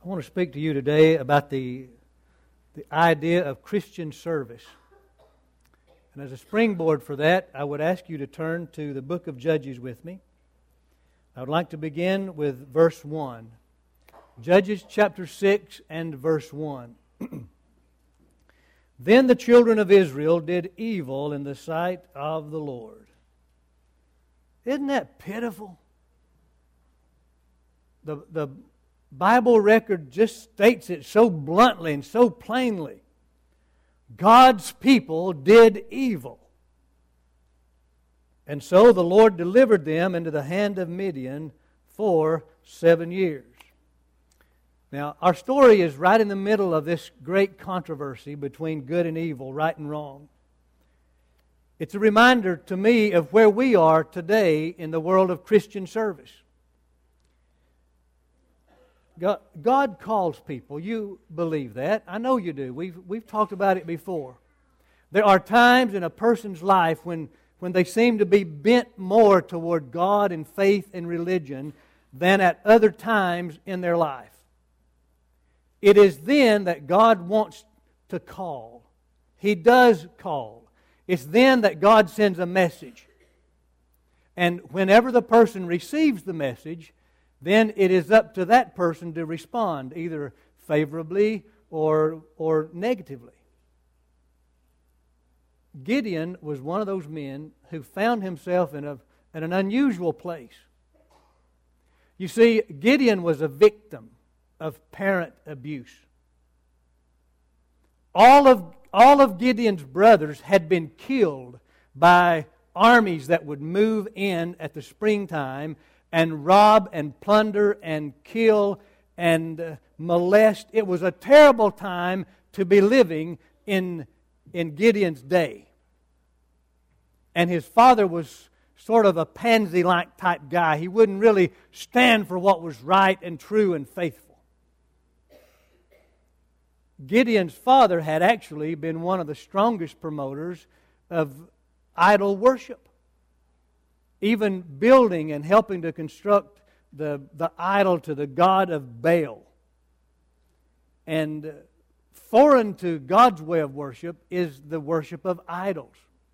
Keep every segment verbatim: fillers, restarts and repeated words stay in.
I want to speak to you today about the, the idea of Christian service. And as a springboard for that, I would ask you to turn to the book of Judges with me. I would like to begin with verse one. Judges chapter six and verse one. Then the children of Israel did evil in the sight of the Lord. Isn't that pitiful? The, the Bible record just states it so bluntly and so plainly. God's people did evil. And so the Lord delivered them into the hand of Midian for seven years. Now, our story is right in the middle of this great controversy between good and evil, right and wrong. It's a reminder to me of where we are today in the world of Christian service. God, God calls people. You believe that. I know you do. We've, we've talked about it before. There are times in a person's life when, when they seem to be bent more toward God and faith and religion than at other times in their life. It is then that God wants to call. He does call. It's then that God sends a message. And whenever the person receives the message, then it is up to that person to respond, either favorably or, or negatively. Gideon was one of those men who found himself in, a, in an unusual place. You see, Gideon was a victim of parent abuse. All of, all of Gideon's brothers had been killed by armies that would move in at the springtime and rob and plunder and kill and uh, molest. It was a terrible time to be living in, in Gideon's day. And his father was sort of a pansy-like type guy. He wouldn't really stand for what was right and true and faithful. Gideon's father had actually been one of the strongest promoters of idol worship. Even building and helping to construct the, the idol to the god of Baal. And foreign to God's way of worship is the worship of idols.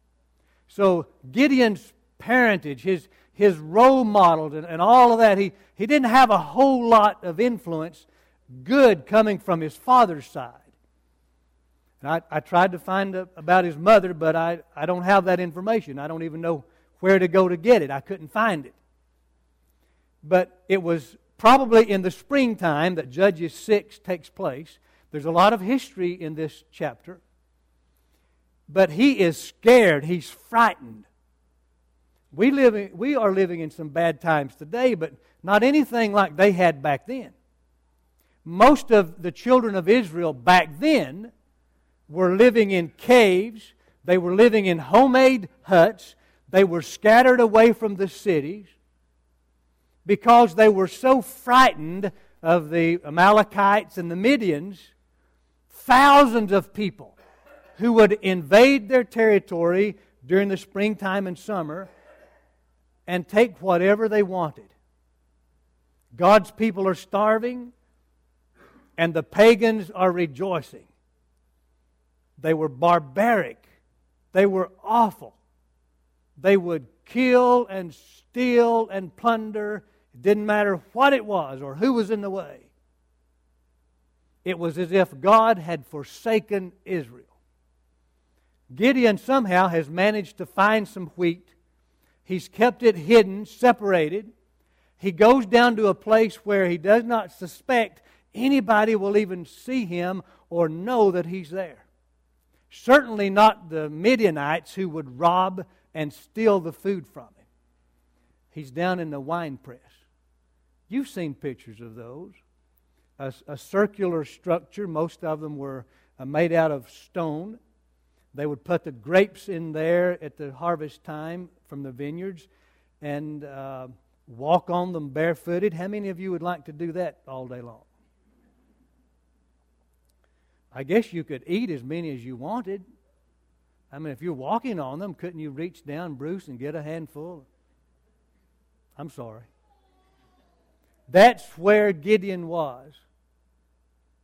So Gideon's parentage, his, his role model and, and all of that, he, he didn't have a whole lot of influence, good coming from his father's side. And I, I tried to find a, about his mother, but I, I don't have that information. I don't even know where to go to get it. I couldn't find it. But it was probably in the springtime that Judges six takes place. There's a lot of history in this chapter. But he is scared. He's frightened. We, live in, we are living in some bad times today, but not anything like they had back then. Most of the children of Israel back then were living in caves. They were living in homemade huts. They were scattered away from the cities because they were so frightened of the Amalekites and the Midians, thousands of people who would invade their territory during the springtime and summer and take whatever they wanted. God's people are starving and the pagans are rejoicing. They were barbaric. They were awful. They would kill and steal and plunder. It didn't matter what it was or who was in the way. It was as if God had forsaken Israel. Gideon somehow has managed to find some wheat. He's kept it hidden, separated. He goes down to a place where he does not suspect anybody will even see him or know that he's there. Certainly not the Midianites who would rob and steal the food from him. He's down in the wine press. You've seen pictures of those. A, a circular structure. Most of them were uh, made out of stone. They would put the grapes in there at the harvest time from the vineyards and uh, walk on them barefooted. How many of you would like to do that all day long? I guess you could eat as many as you wanted. I mean, if you're walking on them, couldn't you reach down, Bruce, and get a handful? I'm sorry. That's where Gideon was.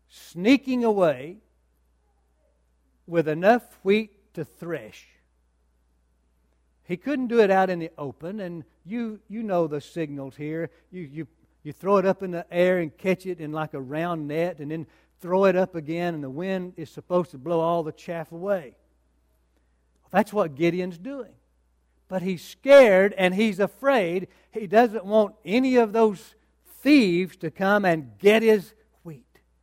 sneaking away with enough wheat to thresh. He couldn't do it out in the open, and you you know the signals here. You you you throw it up in the air and catch it in like a round net, and then throw it up again, and the wind is supposed to blow all the chaff away. That's what Gideon's doing. But he's scared and he's afraid. He doesn't want any of those thieves to come and get his wheat.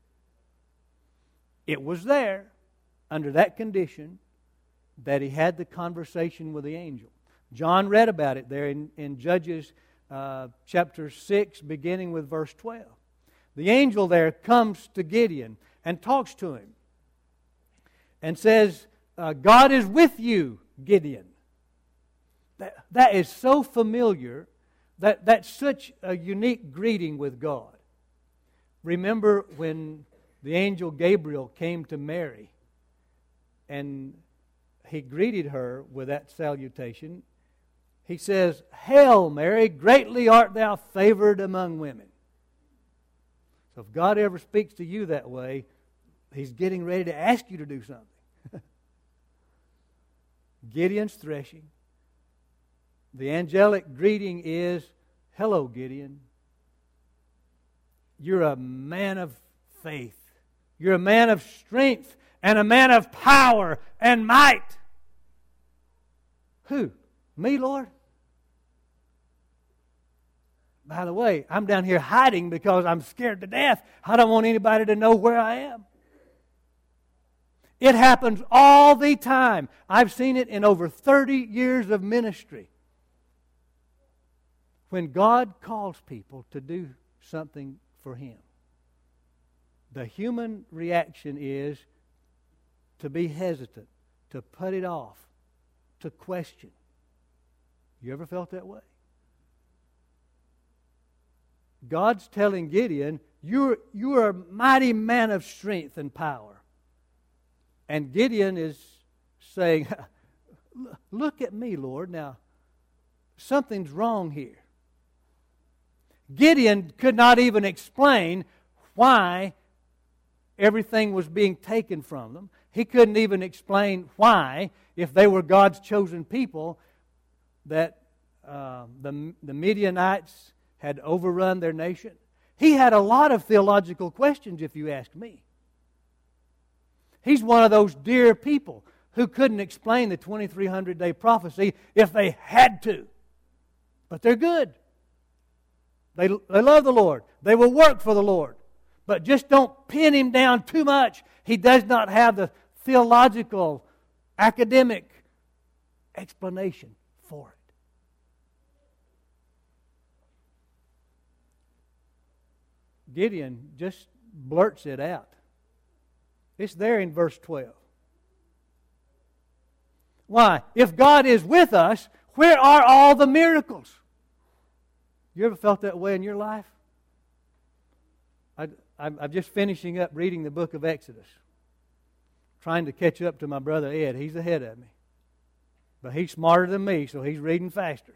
It was there, under that condition, that he had the conversation with the angel. John read about it there in, in Judges uh, chapter six, beginning with verse twelve. The angel there comes to Gideon and talks to him and says, uh, God is with you, Gideon. That, that is so familiar. That, that's such a unique greeting with God. Remember when the angel Gabriel came to Mary and he greeted her with that salutation. He says, Hail Mary, greatly art thou favored among women. So if God ever speaks to you that way, He's getting ready to ask you to do something. Gideon's threshing. The angelic greeting is, Hello, Gideon. You're a man of faith. You're a man of strength and a man of power and might. Who? Me, Lord? By the way, I'm down here hiding because I'm scared to death. I don't want anybody to know where I am. It happens all the time. I've seen it in over thirty years of ministry. When God calls people to do something for Him, the human reaction is to be hesitant, to put it off, to question. You ever felt that way? God's telling Gideon, you're, you're a mighty man of strength and power. And Gideon is saying, look at me, Lord. Now, something's wrong here. Gideon could not even explain why everything was being taken from them. He couldn't even explain why, if they were God's chosen people, that uh, the, the Midianites had overrun their nation. He had a lot of theological questions, if you ask me. He's one of those dear people who couldn't explain the twenty-three hundred day prophecy if they had to. But they're good. They, they love the Lord. They will work for the Lord. But just don't pin him down too much. He does not have the theological, academic explanation for it. Gideon just blurts it out. It's there in verse twelve. Why? If God is with us, where are all the miracles? You ever felt that way in your life? I, I'm, I'm just finishing up reading the book of Exodus. Trying to catch up to my brother Ed. He's ahead of me. But he's smarter than me, so he's reading faster.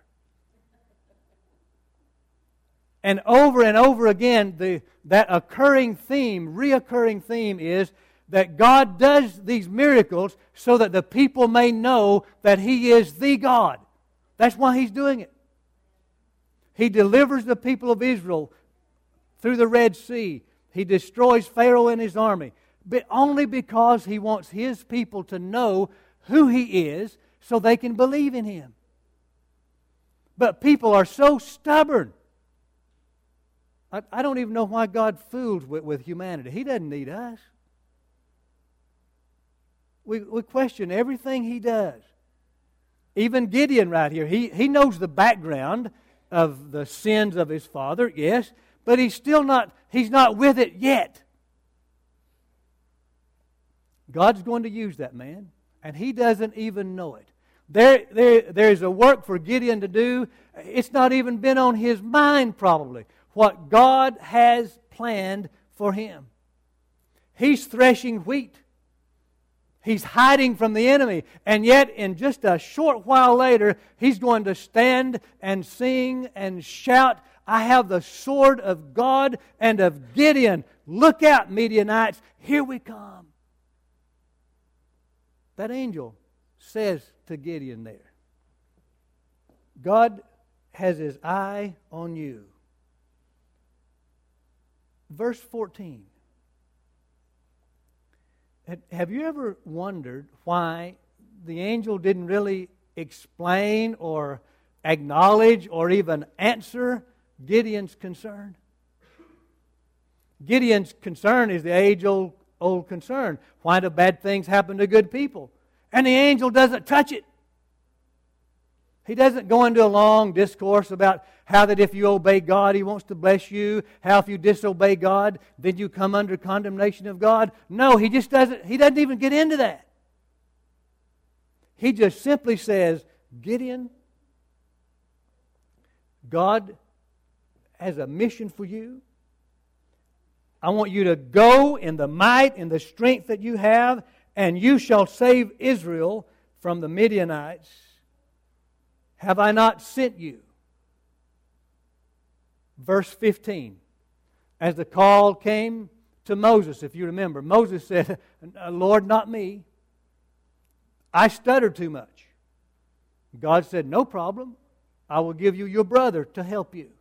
And over and over again, the, that occurring theme, reoccurring theme is that God does these miracles so that the people may know that He is the God. That's why He's doing it. He delivers the people of Israel through the Red Sea. He destroys Pharaoh and his army. But only because He wants His people to know who He is so they can believe in Him. But people are so stubborn. I, I don't even know why God fools with, with humanity. He doesn't need us. We, we question everything He does. Even Gideon right here, he, he knows the background of the sins of his father, yes, but he's still not, he's not with it yet. God's going to use that man, and he doesn't even know it. There, there, there's a work for Gideon to do. It's not even been on his mind, probably, what God has planned for him. He's threshing wheat. He's hiding from the enemy. And yet, in just a short while later, he's going to stand and sing and shout, I have the sword of God and of Gideon. Look out, Midianites, here we come. That angel says to Gideon there, God has His eye on you. Verse fourteen. Have you ever wondered why the angel didn't really explain or acknowledge or even answer Gideon's concern? Gideon's concern is the age-old old concern. Why do bad things happen to good people? And the angel doesn't touch it. He doesn't go into a long discourse about how that if you obey God, He wants to bless you. How if you disobey God, then you come under condemnation of God. No, He just doesn't, He doesn't even get into that. He just simply says, Gideon, God has a mission for you. I want you to go in the might and the strength that you have, and you shall save Israel from the Midianites. Have I not sent you? Verse fifteen. As the call came to Moses, if you remember, Moses said, Lord, not me. I stutter too much. God said, no problem. I will give you your brother to help you.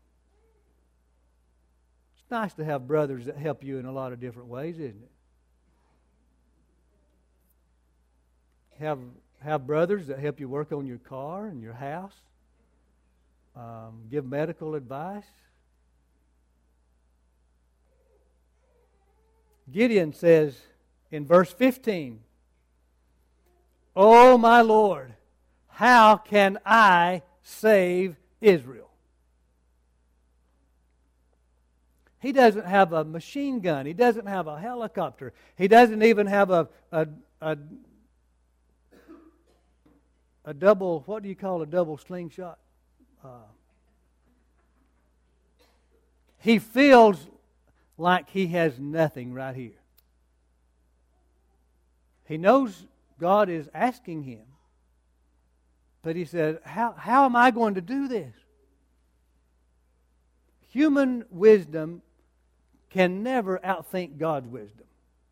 It's nice to have brothers that help you in a lot of different ways, isn't it? Have Have brothers that help you work on your car and your house, um, give medical advice. Gideon says in verse fifteen, Oh my Lord, how can I save Israel? He doesn't have a machine gun. He doesn't have a helicopter. He doesn't even have a, a, a A double, what do you call a double slingshot? Uh, he feels like he has nothing right here. He knows God is asking him. But he said, how, how am I going to do this? Human wisdom can never outthink God's wisdom.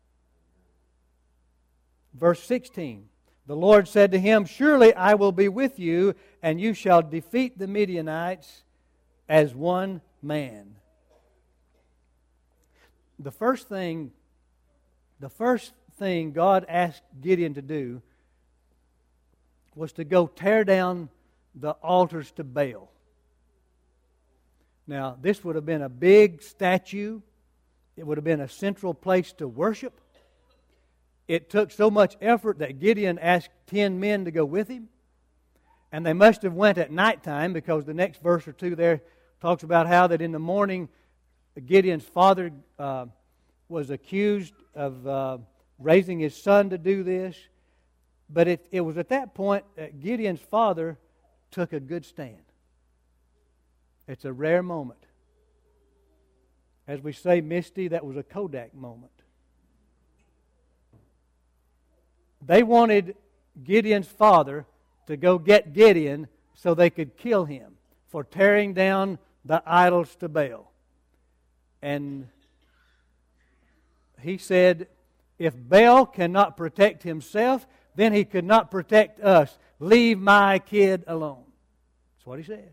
Verse sixteen. The Lord said to him, Surely I will be with you, and you shall defeat the Midianites as one man. The first thing, the first thing God asked Gideon to do was to go tear down the altars to Baal. Now, this would have been a big statue. It would have been a central place to worship. It took so much effort that Gideon asked ten men to go with him. And they must have went at nighttime, because the next verse or two there talks about how that in the morning Gideon's father uh, was accused of uh, raising his son to do this. But it, it was at that point that Gideon's father took a good stand. It's a rare moment. As we say, Misty, that was a Kodak moment. They wanted Gideon's father to go get Gideon so they could kill him for tearing down the idols to Baal. And he said, if Baal cannot protect himself, then he could not protect us. Leave my kid alone. That's what he said.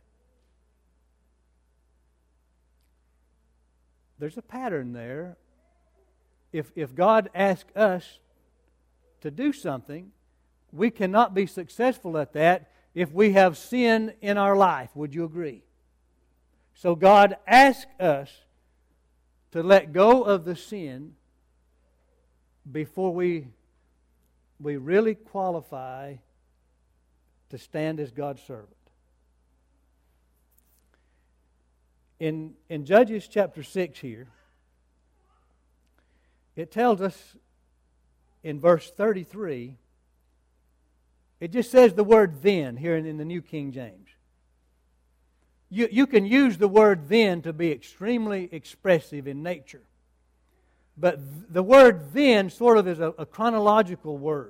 There's a pattern there. If, if God asks us to do something, we cannot be successful at that if we have sin in our life. Would you agree? So God asks us to let go of the sin before we, we really qualify to stand as God's servant. In, in Judges chapter six here, it tells us in verse thirty-three, it just says the word then here in, in the New King James. You, you can use the word then to be extremely expressive in nature. But th- the word then sort of is a, a chronological word.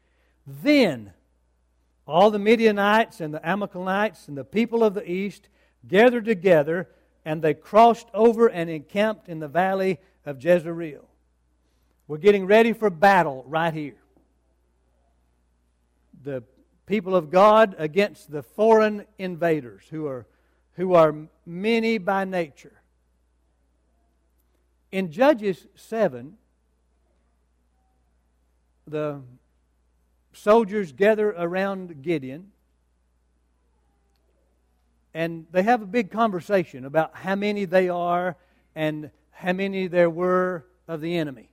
Then all the Midianites and the Amalekites and the people of the east gathered together, and they crossed over and encamped in the valley of Jezreel. We're getting ready for battle right here. The people of God against the foreign invaders who are, who are many by nature. In Judges seven, the soldiers gather around Gideon, and they have a big conversation about how many they are and how many there were of the enemy.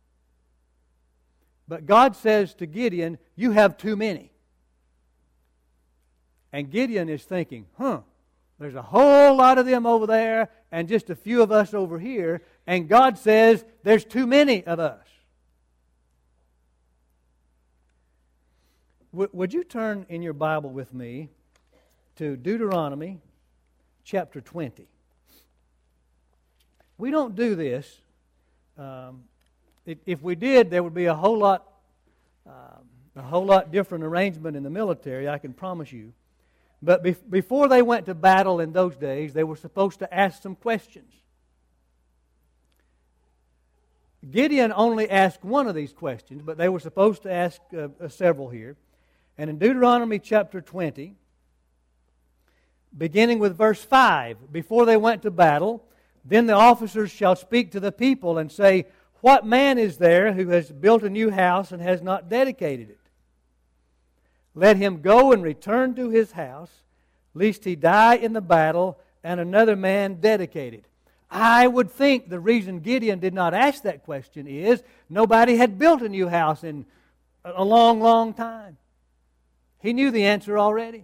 But God says to Gideon, you have too many. And Gideon is thinking, huh, there's a whole lot of them over there and just a few of us over here. And God says, there's too many of us. W- would you turn in your Bible with me to Deuteronomy chapter twenty? We don't do this. Um, if, if we did, there would be a whole lot, um, a whole lot different arrangement in the military, I can promise you. But be- before they went to battle in those days, they were supposed to ask some questions. Gideon only asked one of these questions, but they were supposed to ask uh, uh, several here. And in Deuteronomy chapter twenty, beginning with verse five, before they went to battle, then the officers shall speak to the people and say, what man is there who has built a new house and has not dedicated it? Let him go and return to his house, lest he die in the battle and another man dedicate it. I would think the reason Gideon did not ask that question is nobody had built a new house in a long, long time. He knew the answer already.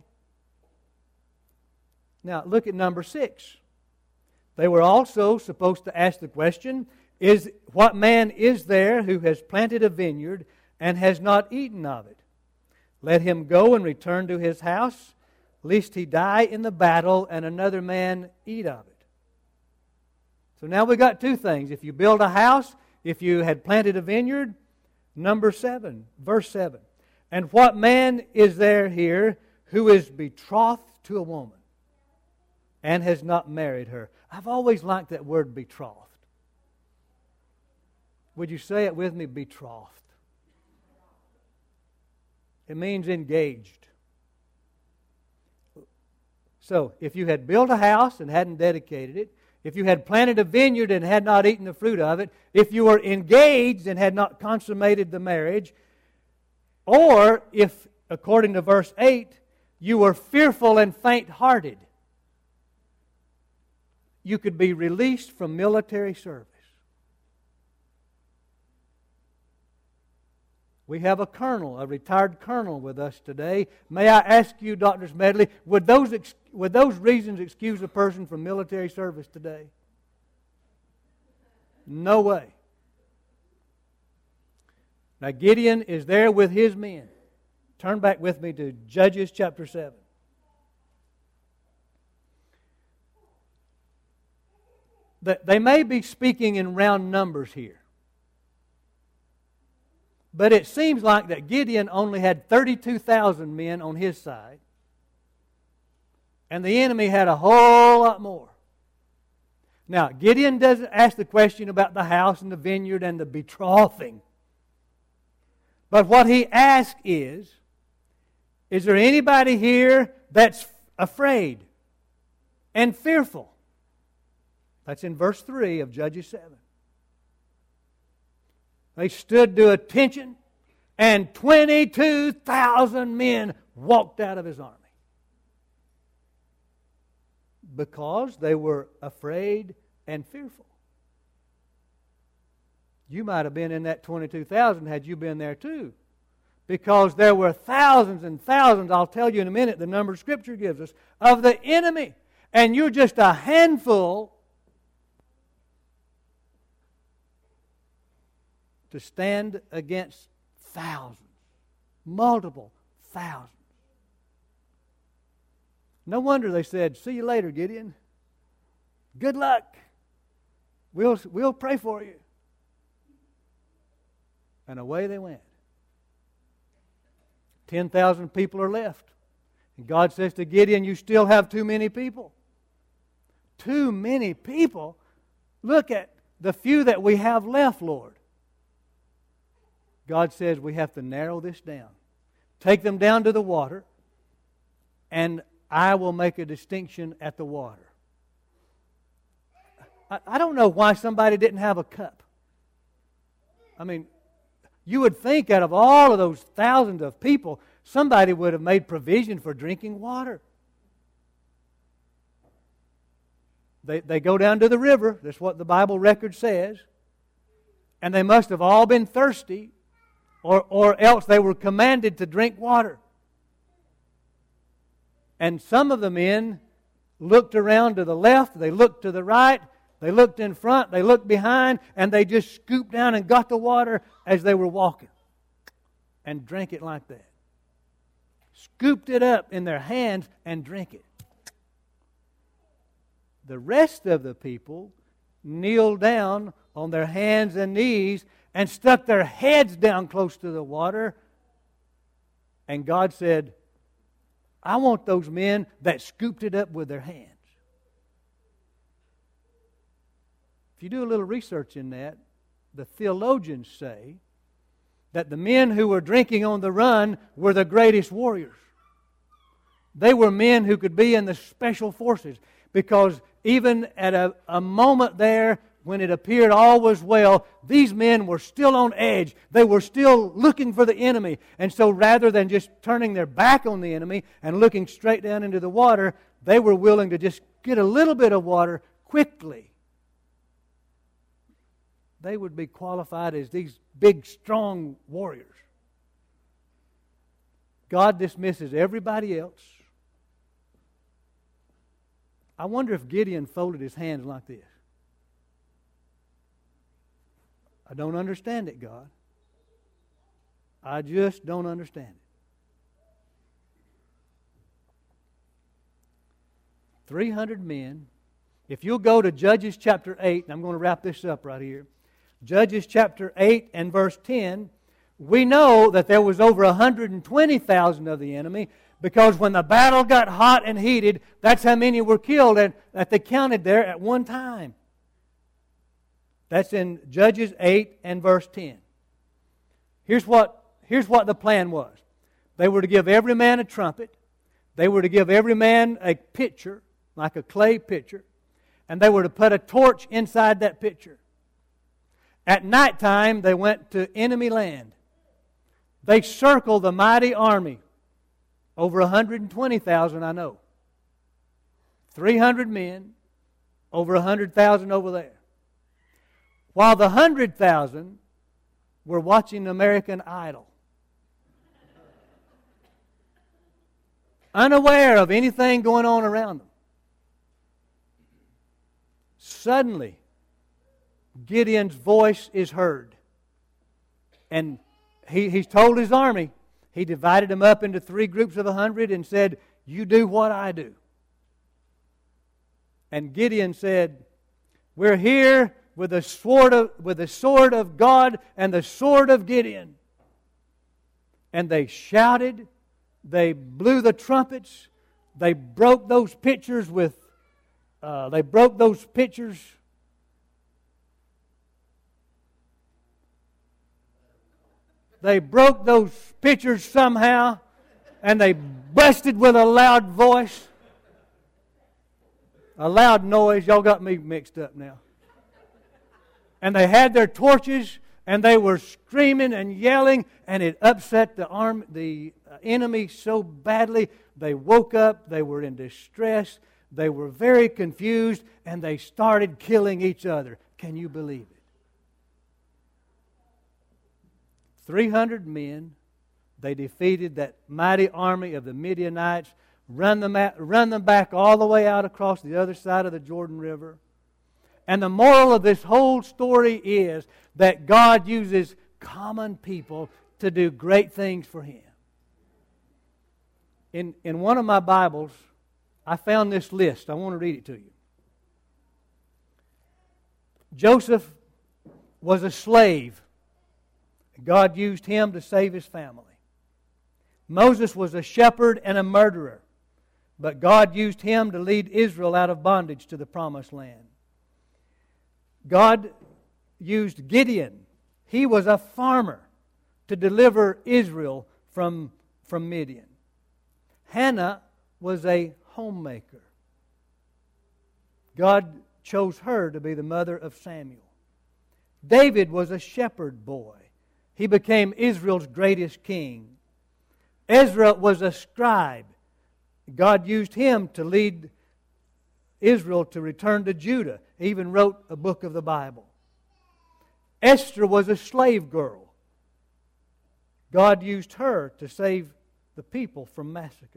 Now, look at number six. They were also supposed to ask the question, is what man is there who has planted a vineyard and has not eaten of it? Let him go and return to his house, lest he die in the battle and another man eat of it. So now we've got two things. If you build a house, if you had planted a vineyard, number seven, verse seven. And what man is there here who is betrothed to a woman and has not married her? I've always liked that word betrothed. Would you say it with me, betrothed? It means engaged. So, if you had built a house and hadn't dedicated it, if you had planted a vineyard and had not eaten the fruit of it, if you were engaged and had not consummated the marriage, or if, according to verse eight, you were fearful and faint-hearted, you could be released from military service. We have a colonel, a retired colonel with us today. May I ask you, Doctor Smedley, would those, ex- would those reasons excuse a person from military service today? No way. Now Gideon is there with his men. Turn back with me to Judges chapter seven. They may be speaking in round numbers here. But it seems like that Gideon only had thirty-two thousand men on his side. And the enemy had a whole lot more. Now, Gideon doesn't ask the question about the house and the vineyard and the betrothing. But what he asks is, is there anybody here that's afraid and fearful? That's in verse three of Judges seven. They stood to attention, and twenty-two thousand men walked out of his army. Because they were afraid and fearful. You might have been in that twenty-two thousand had you been there too. Because there were thousands and thousands, I'll tell you in a minute, the number Scripture gives us, of the enemy. And you're just a handful to stand against thousands, multiple thousands. No wonder they said, see you later, Gideon. Good luck. We'll, we'll pray for you. And away they went. ten thousand people are left. And God says to Gideon, you still have too many people. too many people. Look at the few that we have left, Lord. God says we have to narrow this down. Take them down to the water, and I will make a distinction at the water. I, I don't know why somebody didn't have a cup. I mean, you would think out of all of those thousands of people, somebody would have made provision for drinking water. They, they go down to the river. That's what the Bible record says. And they must have all been thirsty, or, or else they were commanded to drink water. And some of the men looked around to the left, they looked to the right, they looked in front, they looked behind, and they just scooped down and got the water as they were walking and drank it like that. Scooped it up in their hands and drank it. The rest of the people kneeled down on their hands and knees and stuck their heads down close to the water. And God said, I want those men that scooped it up with their hands. If you do a little research in that, the theologians say that the men who were drinking on the run were the greatest warriors. They were men who could be in the special forces, because even at a, a moment there when it appeared all was well, these men were still on edge. They were still looking for the enemy. And so rather than just turning their back on the enemy and looking straight down into the water, they were willing to just get a little bit of water quickly. They would be qualified as these big, strong warriors. God dismisses everybody else. I wonder if Gideon folded his hands like this. I don't understand it, God. I just don't understand it. three hundred men. If you'll go to Judges chapter eight, and I'm going to wrap this up right here. Judges chapter eight and verse ten, we know that there was over one hundred twenty thousand of the enemy, because when the battle got hot and heated, that's how many were killed, and that they counted there at one time. That's in Judges eight and verse ten. Here's what, here's what the plan was. They were to give every man a trumpet. They were to give every man a pitcher, like a clay pitcher. And they were to put a torch inside that pitcher. At nighttime, they went to enemy land. They circled the mighty army. Over one hundred twenty thousand, I know. three hundred men, over one hundred thousand over there. While the one hundred thousand were watching American Idol. Unaware of anything going on around them. Suddenly, Gideon's voice is heard. And he, he's told his army, he divided them up into three groups of a hundred and said, you do what I do. And Gideon said, we're here with the sword of, with the sword of God and the sword of Gideon. And they shouted, they blew the trumpets, they broke those pitchers with, uh, they broke those pitchers. They broke those pitchers somehow, and they busted with a loud voice. A loud noise. Y'all got me mixed up now. And they had their torches, and they were screaming and yelling, and it upset the arm, the enemy so badly. They woke up, they were in distress, they were very confused, and they started killing each other. Can you believe it? three hundred men, they defeated that mighty army of the Midianites, run them, at, run them back all the way out across the other side of the Jordan River. And the moral of this whole story is that God uses common people to do great things for Him. In, in one of my Bibles, I found this list. I want to read it to you. Joseph was a slave. God used him to save his family. Moses was a shepherd and a murderer. but God used him to lead Israel out of bondage to the promised land. God used Gideon. He was a farmer to deliver Israel from, from Midian. Hannah was a homemaker. God chose her to be the mother of Samuel. David was a shepherd boy. He became Israel's greatest king. Ezra was a scribe. God used him to lead Israel to return to Judah. He even wrote a book of the Bible. Esther was a slave girl. God used her to save the people from massacre.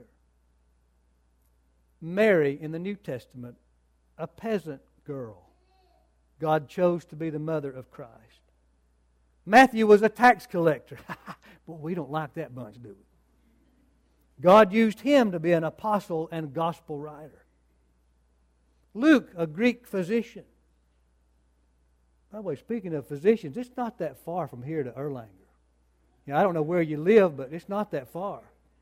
Mary in the New Testament, a peasant girl. God chose to be the mother of Christ. Matthew was a tax collector. Boy, we don't like that bunch, do we? God used him to be an apostle and gospel writer. Luke, a Greek physician. By the way, speaking of physicians, it's not that far from here to Erlanger. You know, I don't know where you live, but it's not that far.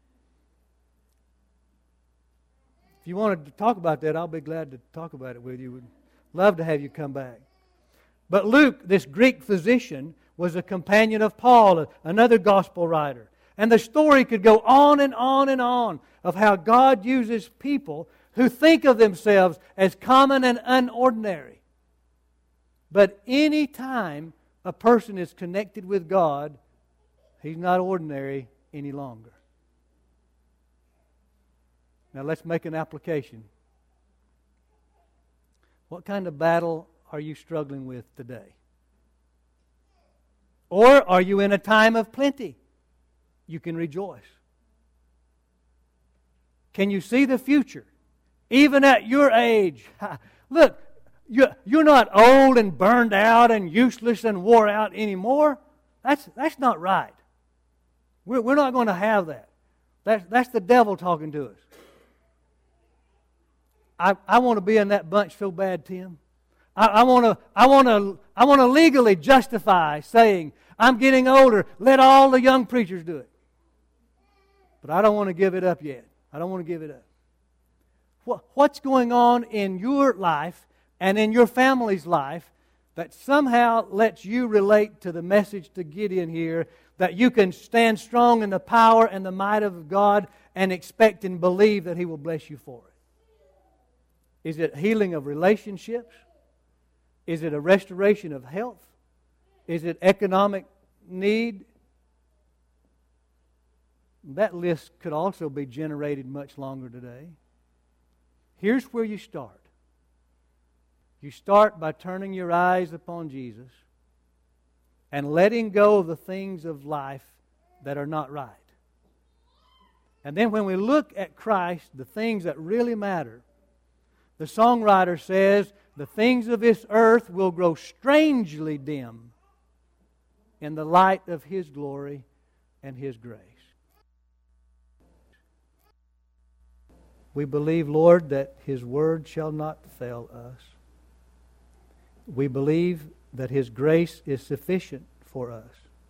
If you wanted to talk about that, I'll be glad to talk about it with you. Would love to have you come back. But Luke, this Greek physician, was a companion of Paul, another gospel writer. And the story could go on and on and on of how God uses people who think of themselves as common and unordinary. But any time a person is connected with God, he's not ordinary any longer. Now let's make an application. What kind of battle are you struggling with today? Or are you in a time of plenty? You can rejoice. Can you see the future? Even at your age. Look, you're not old and burned out and useless and wore out anymore. That's, that's not right. We're, we're not going to have that. That's, that's the devil talking to us. I, I want to be in that bunch so bad, Tim. I, I want to I want to I want to legally justify saying, I'm getting older, let all the young preachers do it. But I don't want to give it up yet. I don't want to give it up. What, what's going on in your life and in your family's life that somehow lets you relate to the message to Gideon here, that you can stand strong in the power and the might of God and expect and believe that He will bless you for it? Is it healing of relationships? Is it a restoration of health? Is it economic need? That list could also be generated much longer today. Here's where you start. You start by turning your eyes upon Jesus and letting go of the things of life that are not right. And then when we look at Christ, the things that really matter, the songwriter says, the things of this earth will grow strangely dim in the light of His glory and His grace. We believe, Lord, that His word shall not fail us. We believe that His grace is sufficient for us.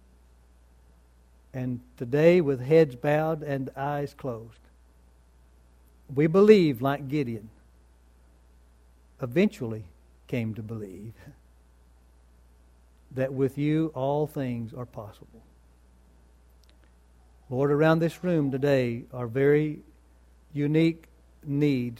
And today, with heads bowed and eyes closed, we believe, like Gideon, eventually came to believe, that with You all things are possible. Lord, around this room today are very unique needs.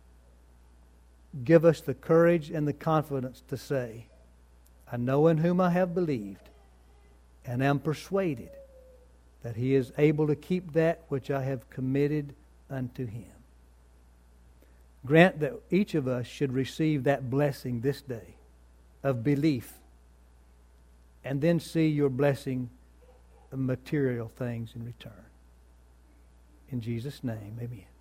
Give us the courage and the confidence to say, I know in whom I have believed, and am persuaded that He is able to keep that which I have committed unto Him. Grant that each of us should receive that blessing this day of belief, and then see Your blessing of material things in return. In Jesus' name, amen.